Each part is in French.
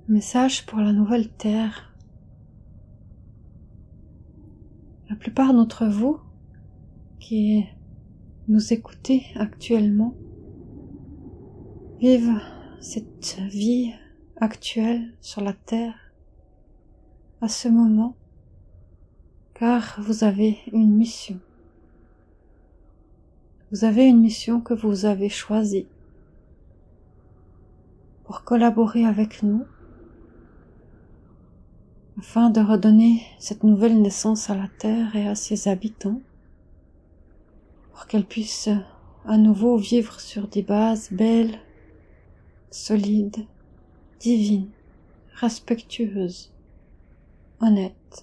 Message pour la nouvelle Terre. La plupart d'entre vous qui nous écoutez actuellement vivent cette vie actuelle sur la Terre à ce moment car vous avez une mission. Vous avez une mission que vous avez choisie pour collaborer avec nous afin de redonner cette nouvelle naissance à la Terre et à ses habitants, pour qu'elle puisse à nouveau vivre sur des bases belles, solides, divines, respectueuses, honnêtes.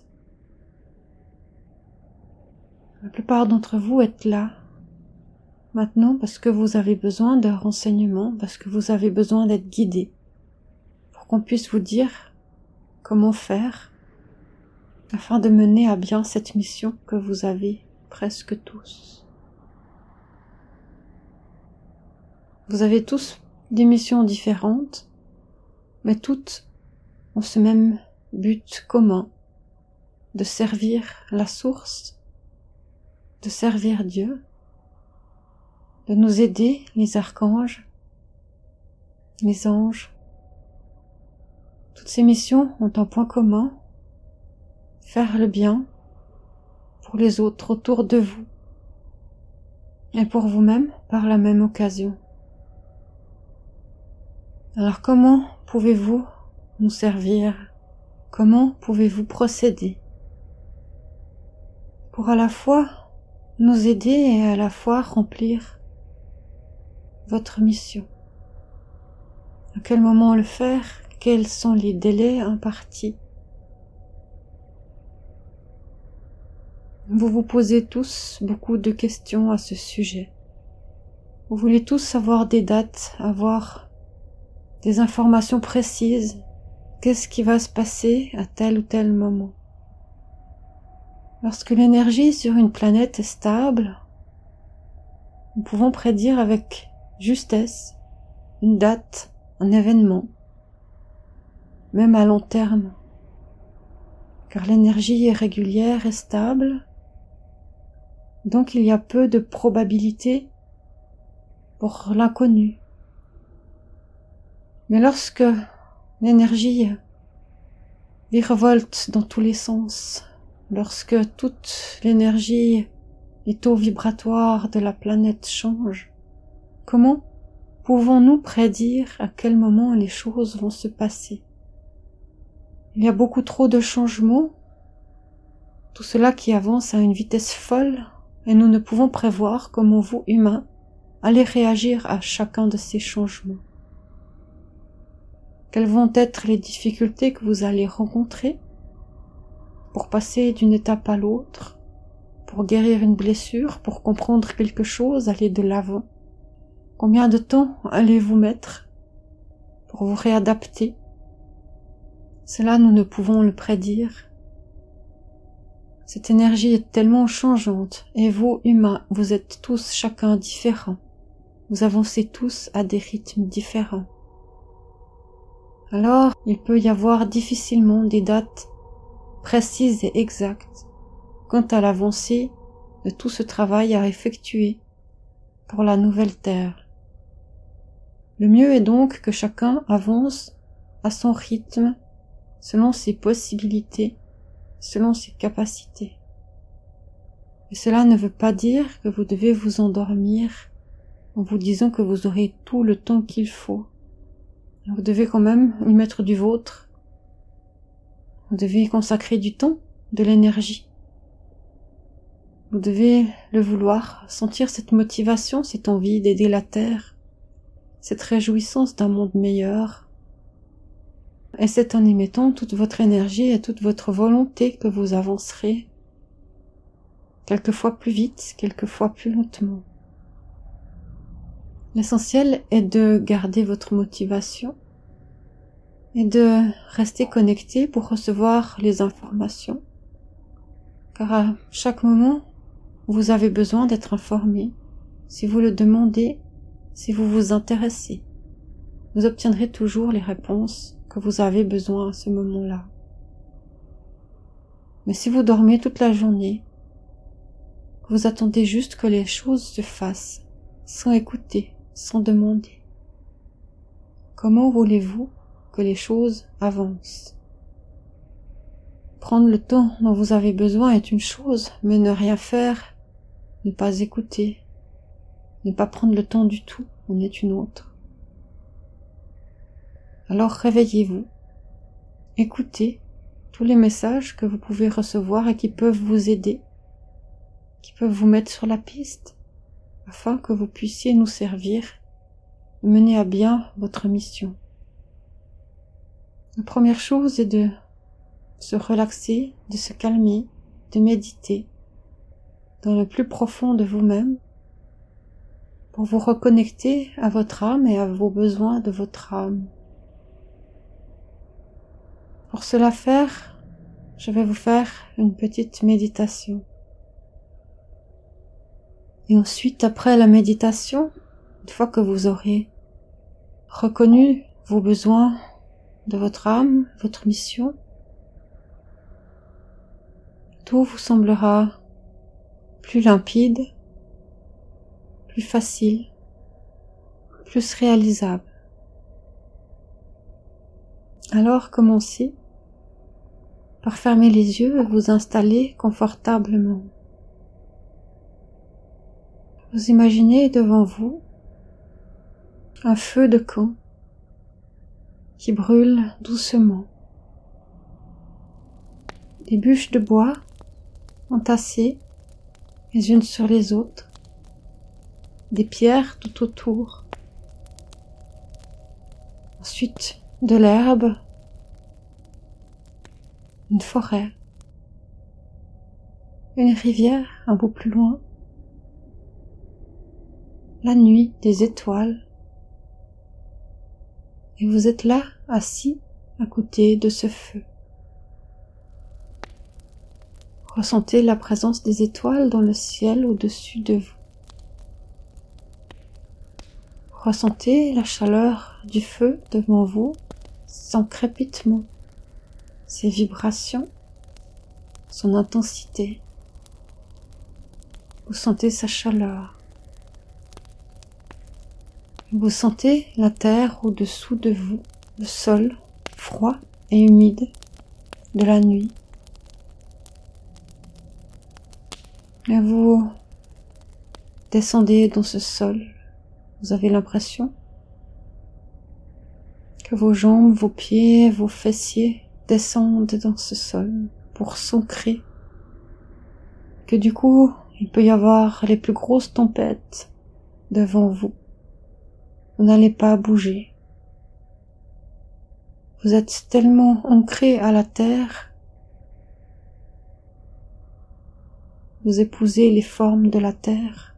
La plupart d'entre vous êtes là, maintenant parce que vous avez besoin de renseignements, parce que vous avez besoin d'être guidés, pour qu'on puisse vous dire comment faire afin de mener à bien cette mission que vous avez presque tous. Vous avez tous des missions différentes, mais toutes ont ce même but commun, de servir la source, de servir Dieu, de nous aider, les archanges, les anges. Toutes ces missions ont un point commun: faire le bien pour les autres autour de vous et pour vous-même par la même occasion. Alors comment pouvez-vous nous servir? Comment pouvez-vous procéder pour à la fois nous aider et à la fois remplir votre mission? À quel moment le faire? Quels sont les délais impartis? Vous vous posez tous beaucoup de questions à ce sujet. Vous voulez tous avoir des dates, avoir des informations précises. Qu'est-ce qui va se passer à tel ou tel moment? Lorsque l'énergie sur une planète est stable, nous pouvons prédire avec justesse une date, un événement, même à long terme, car l'énergie est régulière et stable, donc il y a peu de probabilité pour l'inconnu. Mais lorsque l'énergie virevolte dans tous les sens, lorsque toute l'énergie, les taux vibratoires de la planète changent, comment pouvons-nous prédire à quel moment les choses vont se passer? Il y a beaucoup trop de changements, tout cela qui avance à une vitesse folle, et nous ne pouvons prévoir comment vous, humains, allez réagir à chacun de ces changements. Quelles vont être les difficultés que vous allez rencontrer pour passer d'une étape à l'autre, pour guérir une blessure, pour comprendre quelque chose, aller de l'avant? Combien de temps allez-vous mettre pour vous réadapter? Cela, nous ne pouvons le prédire. Cette énergie est tellement changeante, et vous, humains, vous êtes tous chacun différents. Vous avancez tous à des rythmes différents. Alors, il peut y avoir difficilement des dates précises et exactes quant à l'avancée de tout ce travail à effectuer pour la nouvelle Terre. Le mieux est donc que chacun avance à son rythme, selon ses possibilités, selon ses capacités. Et cela ne veut pas dire que vous devez vous endormir en vous disant que vous aurez tout le temps qu'il faut. Vous devez quand même y mettre du vôtre. Vous devez y consacrer du temps, de l'énergie. Vous devez le vouloir, sentir cette motivation, cette envie d'aider la Terre, cette réjouissance d'un monde meilleur. Et c'est en y mettant toute votre énergie et toute votre volonté que vous avancerez, quelquefois plus vite, quelquefois plus lentement. L'essentiel est de garder votre motivation et de rester connecté pour recevoir les informations, car à chaque moment, vous avez besoin d'être informé. Si vous le demandez, si vous vous intéressez, vous obtiendrez toujours les réponses que vous avez besoin à ce moment-là. Mais si vous dormez toute la journée, vous attendez juste que les choses se fassent, sans écouter, sans demander, comment voulez-vous que les choses avancent? Prendre le temps dont vous avez besoin est une chose, mais ne rien faire, ne pas écouter, ne pas prendre le temps du tout en est une autre. Alors réveillez-vous, écoutez tous les messages que vous pouvez recevoir et qui peuvent vous aider, qui peuvent vous mettre sur la piste, afin que vous puissiez nous servir et mener à bien votre mission. La première chose est de se relaxer, de se calmer, de méditer dans le plus profond de vous-même pour vous reconnecter à votre âme et à vos besoins de votre âme. Pour cela faire, je vais vous faire une petite méditation. Et ensuite, après la méditation, une fois que vous aurez reconnu vos besoins de votre âme, votre mission, tout vous semblera plus limpide, plus facile, plus réalisable. Alors commencez par fermer les yeux et vous installer confortablement. Vous imaginez devant vous un feu de camp qui brûle doucement. Des bûches de bois entassées les unes sur les autres, des pierres tout autour. Ensuite, de l'herbe, une forêt, une rivière un peu plus loin, la nuit, des étoiles. Et vous êtes là, assis à côté de ce feu. Ressentez la présence des étoiles dans le ciel au-dessus de vous. Ressentez la chaleur du feu devant vous, son crépitement, ses vibrations, son intensité. Vous sentez sa chaleur. Vous sentez la terre au-dessous de vous, le sol froid et humide de la nuit. Et vous descendez dans ce sol. Vous avez l'impression que vos jambes, vos pieds, vos fessiers descendent dans ce sol pour s'ancrer. Que du coup, il peut y avoir les plus grosses tempêtes devant vous. Vous n'allez pas bouger. Vous êtes tellement ancré à la terre. Vous épousez les formes de la terre.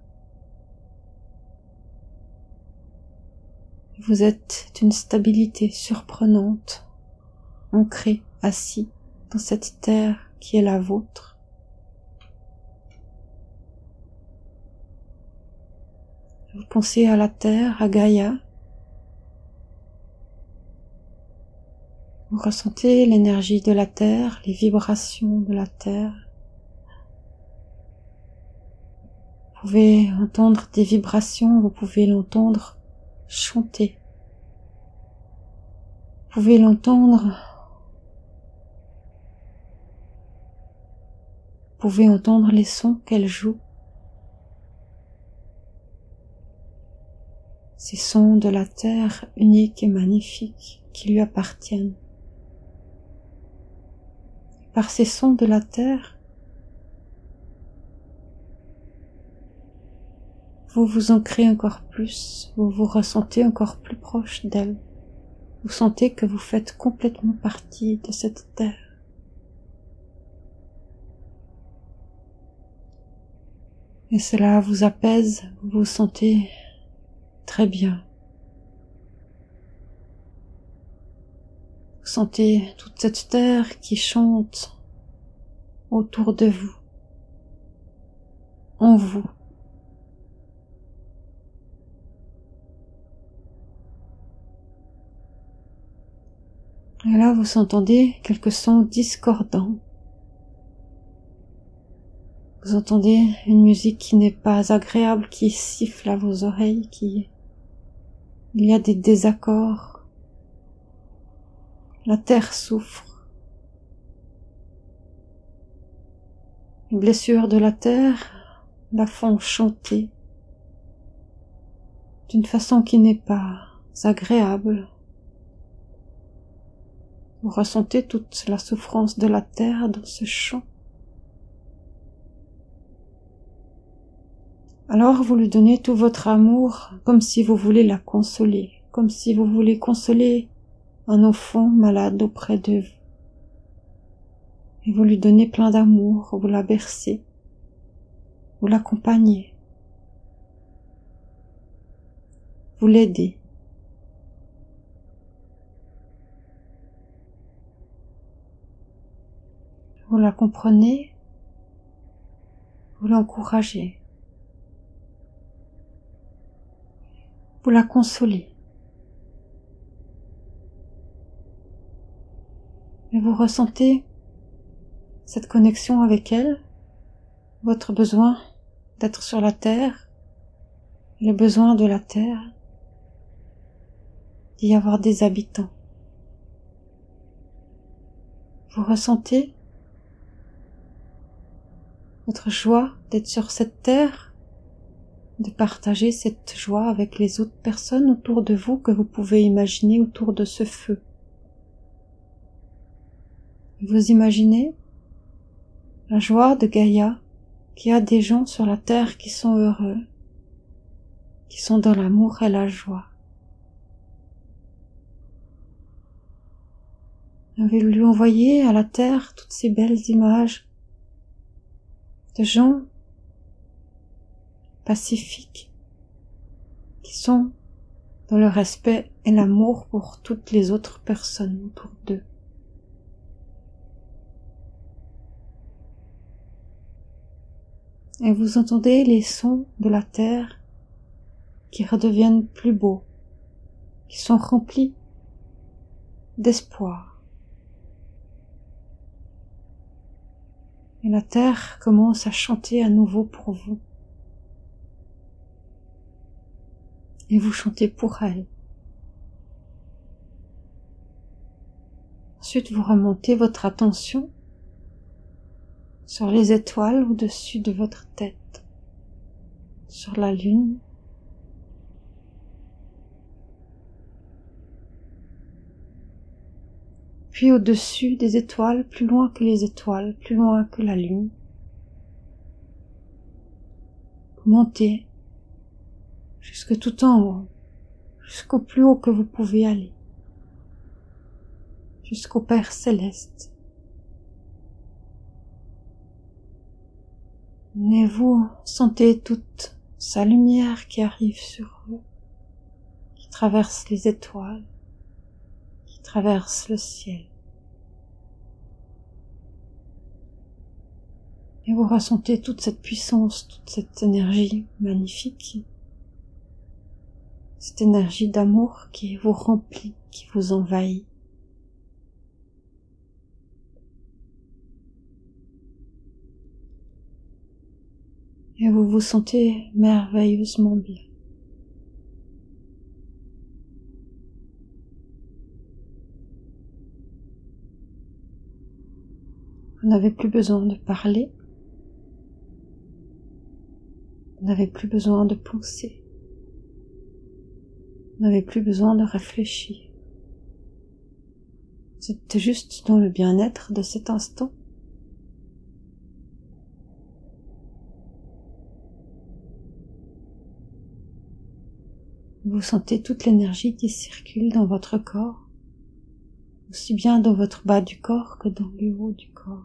Vous êtes d'une stabilité surprenante, ancré, assis dans cette terre qui est la vôtre. Vous pensez à la terre, à Gaïa. Vous ressentez l'énergie de la terre, les vibrations de la terre. Vous pouvez entendre des vibrations, vous pouvez l'entendre chanter. Vous pouvez l'entendre. Vous pouvez entendre les sons qu'elle joue. Ces sons de la terre uniques et magnifiques qui lui appartiennent. Par ces sons de la terre, vous vous ancrez encore plus, vous vous ressentez encore plus proche d'elle. Vous sentez que vous faites complètement partie de cette terre. Et cela vous apaise, vous vous sentez très bien. Vous sentez toute cette terre qui chante autour de vous, en vous. Et là, vous entendez quelques sons discordants. Vous entendez une musique qui n'est pas agréable, qui siffle à vos oreilles, il y a des désaccords. La terre souffre. Les blessures de la terre la font chanter d'une façon qui n'est pas agréable. Vous ressentez toute la souffrance de la terre dans ce chant. Alors vous lui donnez tout votre amour comme si vous voulez la consoler, comme si vous voulez consoler un enfant malade auprès de vous. Et vous lui donnez plein d'amour, vous la bercez, vous l'accompagnez, vous l'aidez. Vous la comprenez, vous l'encouragez, vous la consolez. Et vous ressentez cette connexion avec elle, votre besoin d'être sur la terre, le besoin de la terre, d'y avoir des habitants. Vous ressentez votre joie d'être sur cette terre, de partager cette joie avec les autres personnes autour de vous que vous pouvez imaginer autour de ce feu. Vous imaginez la joie de Gaïa, qu'il y a des gens sur la terre qui sont heureux, qui sont dans l'amour et la joie. Vous lui envoyez à la terre toutes ces belles images de gens pacifiques qui sont dans le respect et l'amour pour toutes les autres personnes autour d'eux. Et vous entendez les sons de la terre qui redeviennent plus beaux, qui sont remplis d'espoir. Et la terre commence à chanter à nouveau pour vous. Et vous chantez pour elle. Ensuite, vous remontez votre attention sur les étoiles au-dessus de votre tête, sur la lune. Puis au-dessus des étoiles, plus loin que les étoiles, plus loin que la lune. Vous montez jusque tout en haut, jusqu'au plus haut que vous pouvez aller, jusqu'au Père Céleste. Et vous sentez toute sa lumière qui arrive sur vous, qui traverse les étoiles, qui traverse le ciel. Et vous ressentez toute cette puissance, toute cette énergie magnifique, cette énergie d'amour qui vous remplit, qui vous envahit. Et vous vous sentez merveilleusement bien. Vous n'avez plus besoin de parler. Vous n'avez plus besoin de penser. Vous n'avez plus besoin de réfléchir. Vous êtes juste dans le bien-être de cet instant. Vous sentez toute l'énergie qui circule dans votre corps, aussi bien dans votre bas du corps que dans le haut du corps.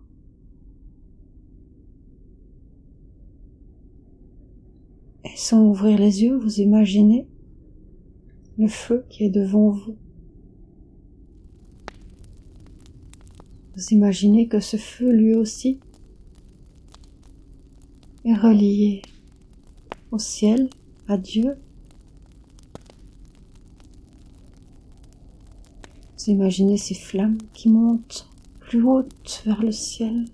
Et sans ouvrir les yeux, vous imaginez le feu qui est devant vous. Vous imaginez que ce feu, lui aussi, est relié au ciel, à Dieu. Vous imaginez ces flammes qui montent plus hautes vers le ciel.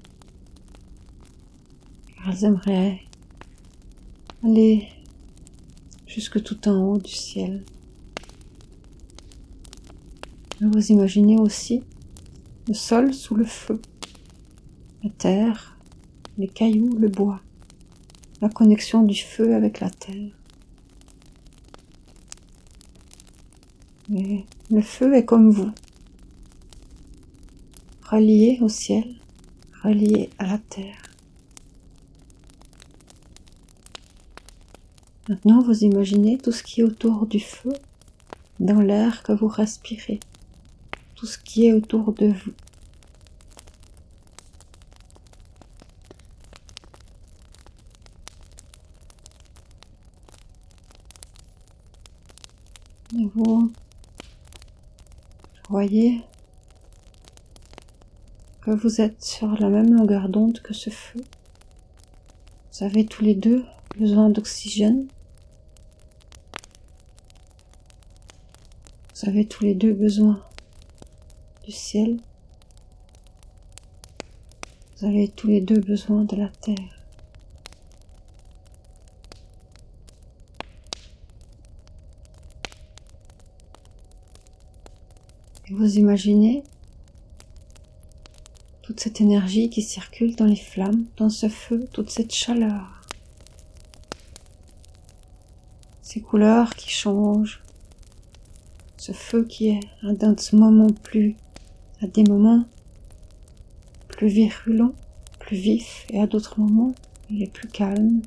Elles aimeraient aller jusque tout en haut du ciel. Vous imaginez aussi le sol sous le feu, la terre, les cailloux, le bois, la connexion du feu avec la terre. Et le feu est comme vous, relié au ciel, relié à la terre. Maintenant, vous imaginez tout ce qui est autour du feu, dans l'air que vous respirez, tout ce qui est autour de vous. Et vous voyez que vous êtes sur la même longueur d'onde que ce feu. Vous avez tous les deux besoin d'oxygène. Vous avez tous les deux besoin du ciel. Vous avez tous les deux besoin de la terre. Et vous imaginez toute cette énergie qui circule dans les flammes, dans ce feu, toute cette chaleur. Ces couleurs qui changent. Ce feu qui est à des moments plus virulent, plus vif, et à d'autres moments, il est plus calme.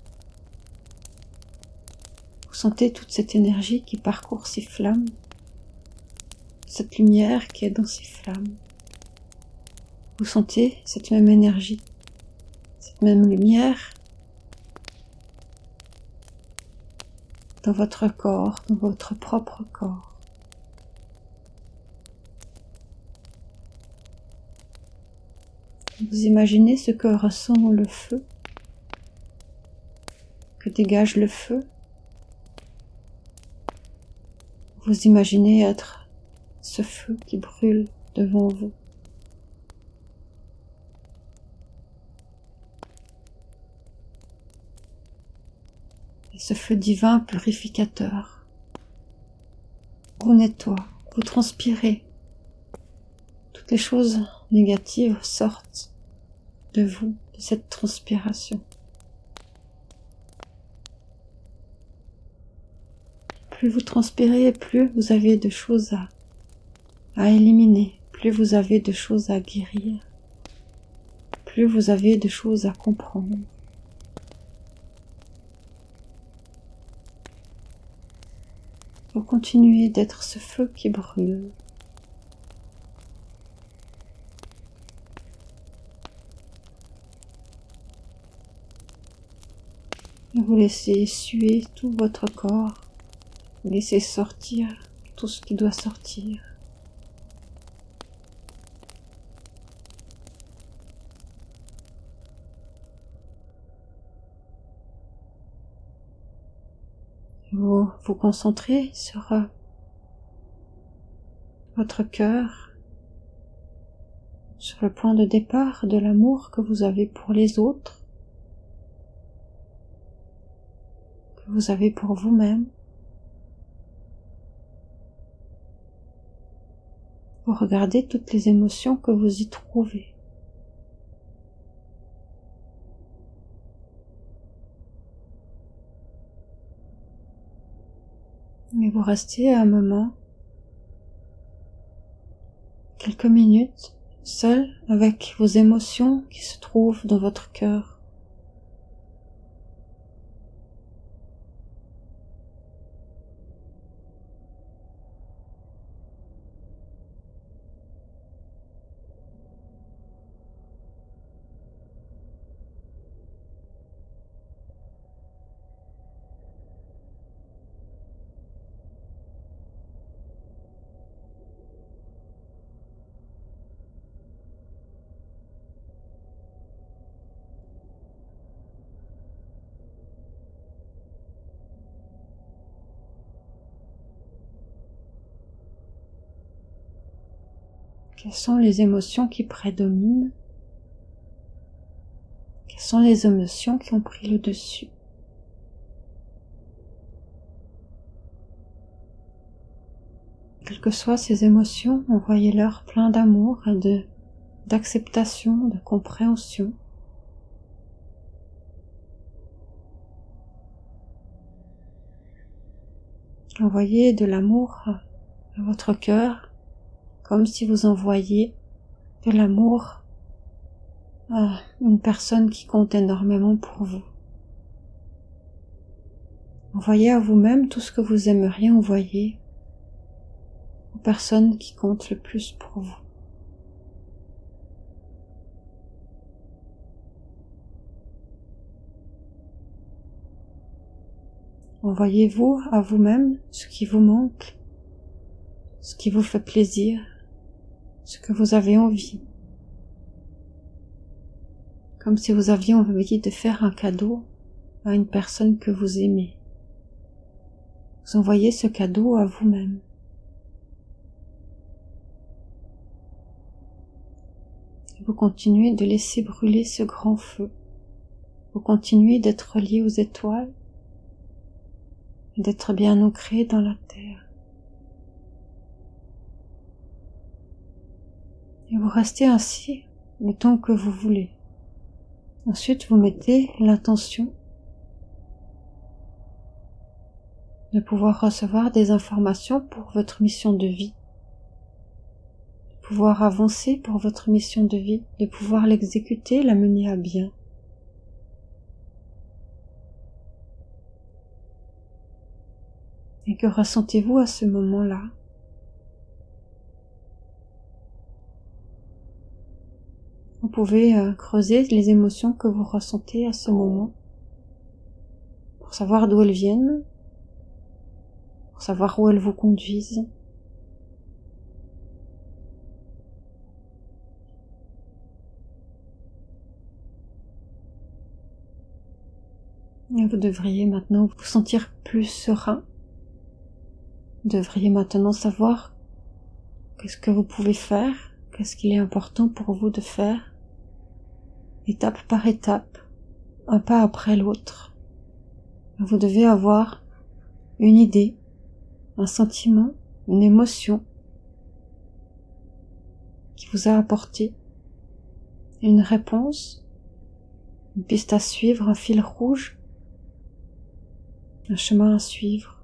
Vous sentez toute cette énergie qui parcourt ces flammes, cette lumière qui est dans ces flammes. Vous sentez cette même énergie, cette même lumière dans votre corps, dans votre propre corps. Vous imaginez ce que ressent le feu, que dégage le feu. Vous imaginez être ce feu qui brûle devant vous. Et ce feu divin purificateur vous nettoie, vous transpirez. Toutes les choses négatives sortent de vous, de cette transpiration. Plus vous transpirez, plus vous avez de choses à éliminer, plus vous avez de choses à guérir, plus vous avez de choses à comprendre. Vous continuez d'être ce feu qui brûle. Et vous laissez suer tout votre corps. Vous laissez sortir tout ce qui doit sortir. Vous vous concentrez sur votre cœur, sur le point de départ de l'amour que vous avez pour les autres, que vous avez pour vous-même. Vous regardez toutes les émotions que vous y trouvez. Et vous restez un moment, quelques minutes, seul avec vos émotions qui se trouvent dans votre cœur. Quelles sont les émotions qui prédominent? Quelles sont les émotions qui ont pris le dessus? Quelles que soient ces émotions, envoyez-leur plein d'amour et d'acceptation, de compréhension. Envoyez de l'amour à votre cœur, comme si vous envoyiez de l'amour à une personne qui compte énormément pour vous. Envoyez à vous-même tout ce que vous aimeriez envoyer aux personnes qui comptent le plus pour vous. Envoyez-vous à vous-même ce qui vous manque, ce qui vous fait plaisir, ce que vous avez envie. Comme si vous aviez envie de faire un cadeau à une personne que vous aimez. Vous envoyez ce cadeau à vous-même. Vous continuez de laisser brûler ce grand feu. Vous continuez d'être lié aux étoiles et d'être bien ancré dans la terre. Et vous restez ainsi le temps que vous voulez. Ensuite, vous mettez l'intention de pouvoir recevoir des informations pour votre mission de vie, de pouvoir avancer pour votre mission de vie, de pouvoir l'exécuter, la mener à bien. Et que ressentez-vous à ce moment-là? Vous pouvez creuser les émotions que vous ressentez à ce moment pour savoir d'où elles viennent, pour savoir où elles vous conduisent. Et vous devriez maintenant vous sentir plus serein. Vous devriez maintenant savoir qu'est-ce que vous pouvez faire, qu'est-ce qu'il est important pour vous de faire, étape par étape, un pas après l'autre. Vous devez avoir une idée, un sentiment, une émotion qui vous a apporté une réponse, une piste à suivre, un fil rouge, un chemin à suivre.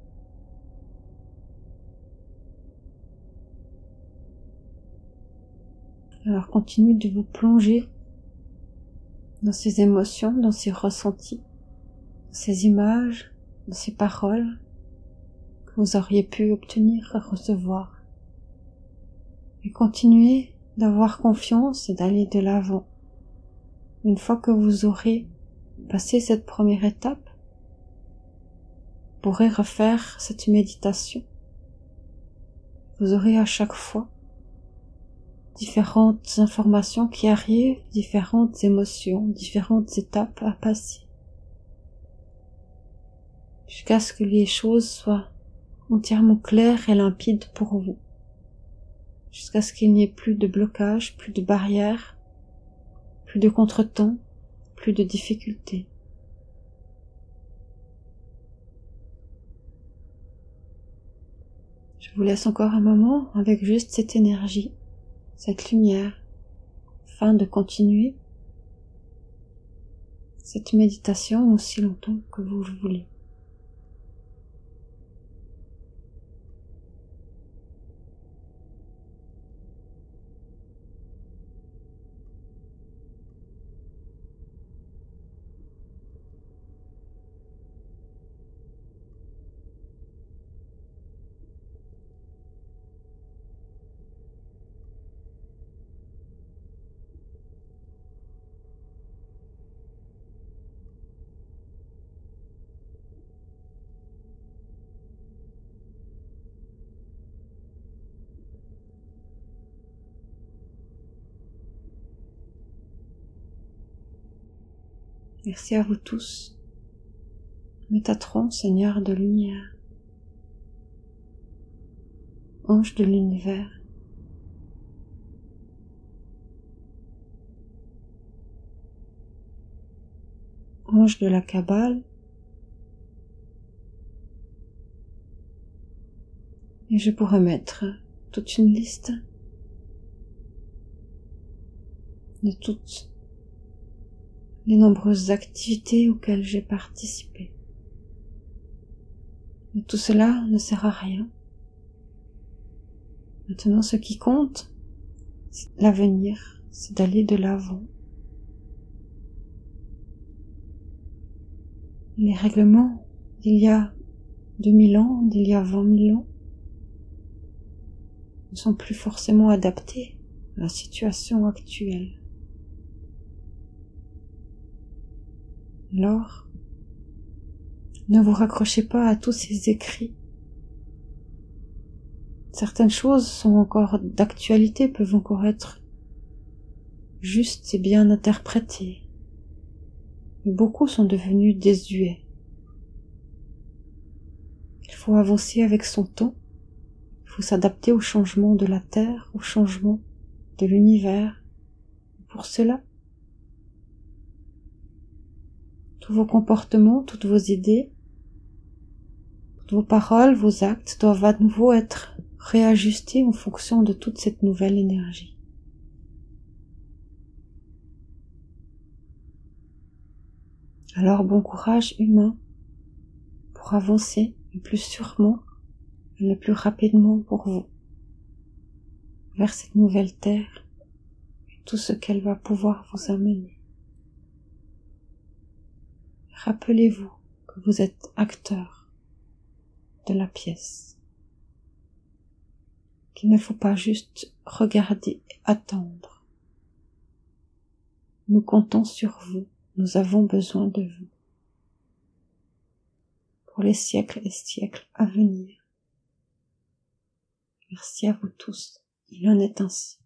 Alors continuez de vous plonger dans ces émotions, dans ces ressentis, dans ces images, dans ces paroles que vous auriez pu obtenir et recevoir. Et continuez d'avoir confiance et d'aller de l'avant. Une fois que vous aurez passé cette première étape, vous pourrez refaire cette méditation. Vous aurez à chaque fois différentes informations qui arrivent, différentes émotions, différentes étapes à passer, jusqu'à ce que les choses soient entièrement claires et limpides pour vous, jusqu'à ce qu'il n'y ait plus de blocage, plus de barrières, plus de contretemps, plus de difficultés. Je vous laisse encore un moment avec juste cette énergie, cette lumière, afin de continuer cette méditation aussi longtemps que vous le voulez. Merci à vous tous, Métatron, Seigneur de lumière, Ange de l'univers. ange de la Kabbale, et je pourrais mettre toute une liste de toutes les nombreuses activités auxquelles j'ai participé. Mais tout cela ne sert à rien. Maintenant, ce qui compte, c'est l'avenir, c'est d'aller de l'avant. Les règlements d'il y a 2000 ans, d'il y a 20 000 ans, ne sont plus forcément adaptés à la situation actuelle. Alors, ne vous raccrochez pas à tous ces écrits. Certaines choses sont encore d'actualité, peuvent encore être justes et bien interprétées. Mais beaucoup sont devenus désuets. Il faut avancer avec son temps. Il faut s'adapter au changement de la Terre, au changement de l'univers. Pour cela, tous vos comportements, toutes vos idées, toutes vos paroles, vos actes doivent à nouveau être réajustés en fonction de toute cette nouvelle énergie. Alors bon courage humain pour avancer le plus sûrement et le plus rapidement pour vous vers cette nouvelle terre et tout ce qu'elle va pouvoir vous amener. Rappelez-vous que vous êtes acteur de la pièce, qu'il ne faut pas juste regarder et attendre. Nous comptons sur vous, nous avons besoin de vous pour les siècles et siècles à venir. Merci à vous tous, il en est ainsi.